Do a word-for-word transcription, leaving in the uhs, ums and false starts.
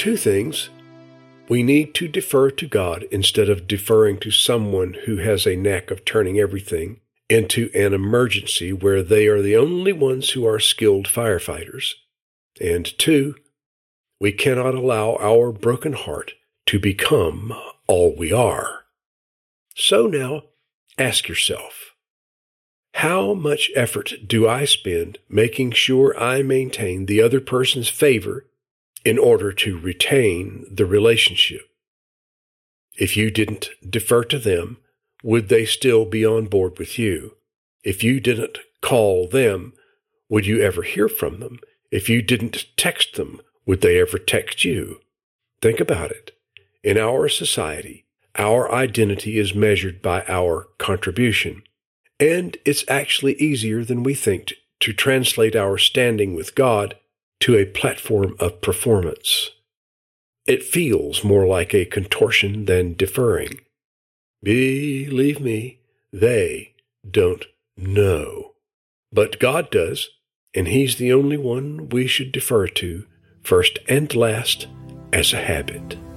Two things. We need to defer to God instead of deferring to someone who has a knack of turning everything into an emergency where they are the only ones who are skilled firefighters. And two, we cannot allow our broken heart to become all we are. So now, ask yourself, how much effort do I spend making sure I maintain the other person's favor in order to retain the relationship? If you didn't defer to them, would they still be on board with you? If you didn't call them, would you ever hear from them? If you didn't text them, would they ever text you? Think about it. In our society, our identity is measured by our contribution, and it's actually easier than we think to translate our standing with God to a platform of performance. It feels more like a contortion than deferring. Believe me, they don't know. But God does, and He's the only one we should defer to, first and last, as a habit.